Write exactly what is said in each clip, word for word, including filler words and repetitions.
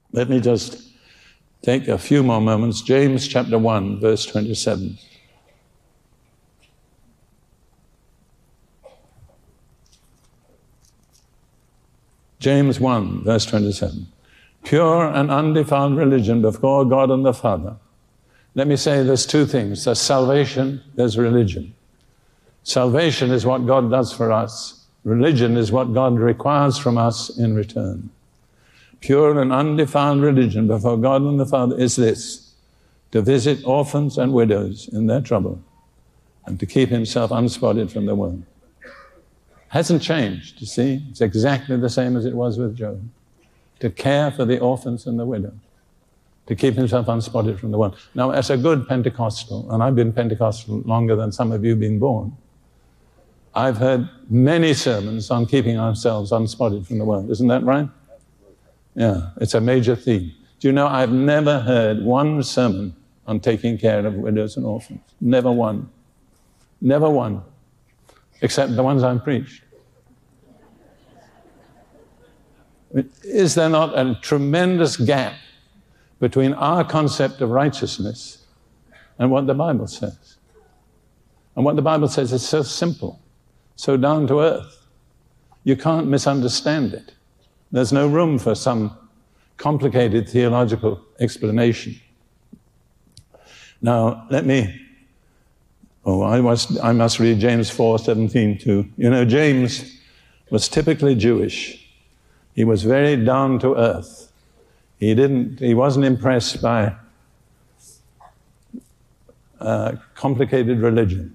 Let me just take a few more moments. James chapter one, verse twenty-seven. James one, verse twenty-seven. Pure and undefiled religion before God and the Father. Let me say there's two things. There's salvation, there's religion. Salvation is what God does for us. Religion is what God requires from us in return. Pure and undefiled religion before God and the Father is this: to visit orphans and widows in their trouble and to keep himself unspotted from the world. Hasn't changed, you see. It's exactly the same as it was with Job. To care for the orphans and the widows, to keep himself unspotted from the world. Now, as a good Pentecostal, and I've been Pentecostal longer than some of you have been born, I've heard many sermons on keeping ourselves unspotted from the world. Isn't that right? Yeah, it's a major theme. Do you know, I've never heard one sermon on taking care of widows and orphans. Never one. Never one. Except the ones I've preached. Is there not a tremendous gap between our concept of righteousness and what the Bible says? And what the Bible says is so simple, so down to earth. You can't misunderstand it. There's no room for some complicated theological explanation. Now, let me, oh, I, was, I must read James four seventeen too. You know, James was typically Jewish. He was very down to earth. He didn't, he wasn't impressed by uh, complicated religion.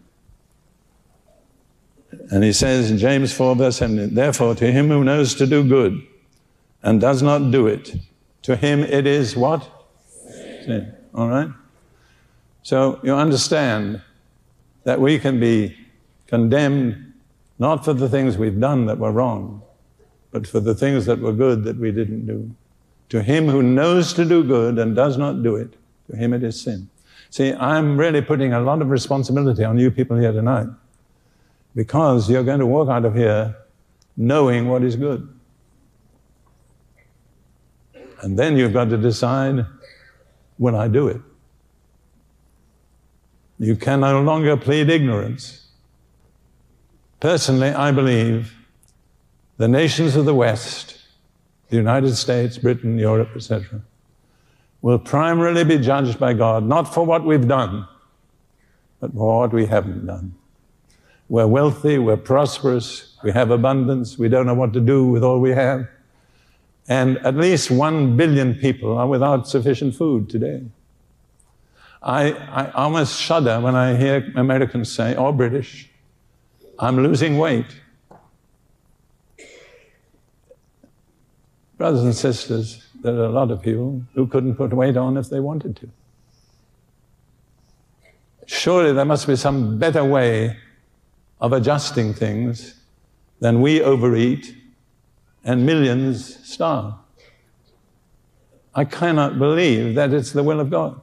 And he says in James four verse seventeen, therefore to him who knows to do good and does not do it, to him it is what? Sin. All right? So you understand that we can be condemned not for the things we've done that were wrong, but for the things that were good that we didn't do. To him who knows to do good and does not do it, to him it is sin. See, I'm really putting a lot of responsibility on you people here tonight, because you're going to walk out of here knowing what is good. And then you've got to decide, will I do it? You can no longer plead ignorance. Personally, I believe the nations of the West, the United States, Britain, Europe, et cetera, will primarily be judged by God, not for what we've done, but for what we haven't done. We're wealthy, we're prosperous, we have abundance, we don't know what to do with all we have. And at least one billion people are without sufficient food today. I, I almost shudder when I hear Americans say, or British, I'm losing weight. Brothers and sisters, there are a lot of people who couldn't put weight on if they wanted to. Surely there must be some better way of adjusting things than we overeat and millions starve. I cannot believe that it's the will of God.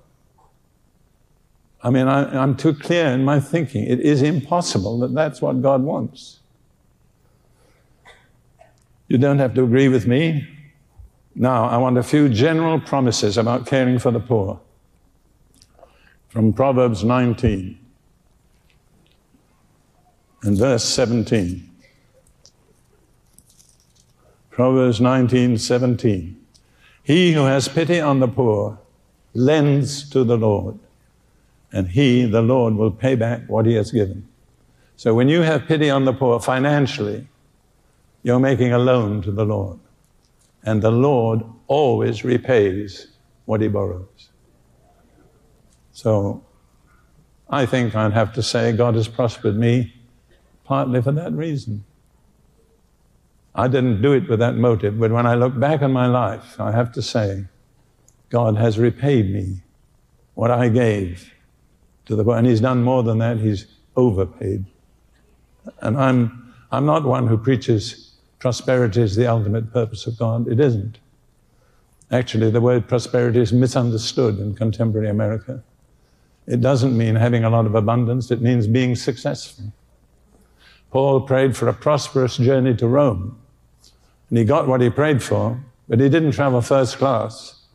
I mean, I, I'm too clear in my thinking. It is impossible that that's what God wants. You don't have to agree with me. Now, I want a few general promises about caring for the poor. From Proverbs nineteen and verse seventeen. Proverbs nineteen, seventeen. He who has pity on the poor lends to the Lord, and he, the Lord, will pay back what he has given. So when you have pity on the poor financially, you're making a loan to the Lord. And the Lord always repays what he borrows. So I think I'd have to say God has prospered me partly for that reason. I didn't do it with that motive, but when I look back on my life, I have to say, God has repaid me what I gave to the poor. And he's done more than that, he's overpaid. And I'm, I'm not one who preaches prosperity is the ultimate purpose of God. It isn't. Actually, the word prosperity is misunderstood in contemporary America. It doesn't mean having a lot of abundance, it means being successful. Paul prayed for a prosperous journey to Rome, and he got what he prayed for, but he didn't travel first class.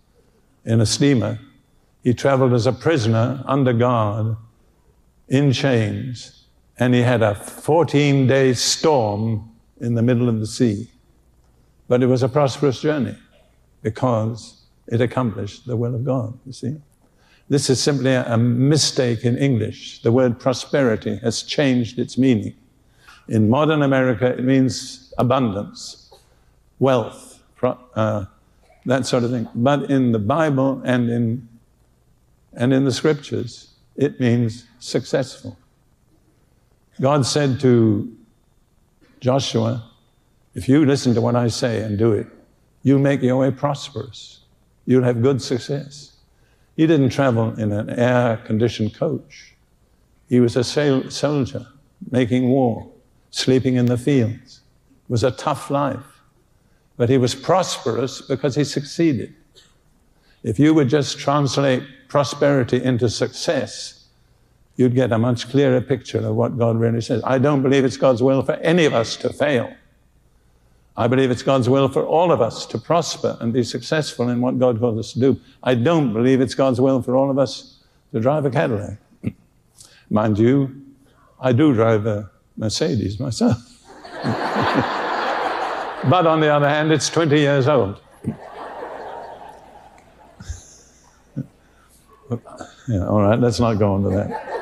in a steamer. He traveled as a prisoner under guard, in chains, and he had a fourteen-day storm in the middle of the sea. But it was a prosperous journey because it accomplished the will of God, you see. This is simply a, a mistake in English. The word prosperity has changed its meaning. In modern America, it means abundance, wealth, pro, uh, that sort of thing. But in the Bible and in, and in the Scriptures, it means successful. God said to Joshua, if you listen to what I say and do it, you'll make your way prosperous. You'll have good success. He didn't travel in an air-conditioned coach. He was a sail- soldier making war, sleeping in the fields. It was a tough life. But he was prosperous because he succeeded. If you would just translate prosperity into success, you'd get a much clearer picture of what God really says. I don't believe it's God's will for any of us to fail. I believe it's God's will for all of us to prosper and be successful in what God calls us to do. I don't believe it's God's will for all of us to drive a Cadillac. Mind you, I do drive a Mercedes myself. But on the other hand, it's twenty years old. Yeah, all right, let's not go on to that.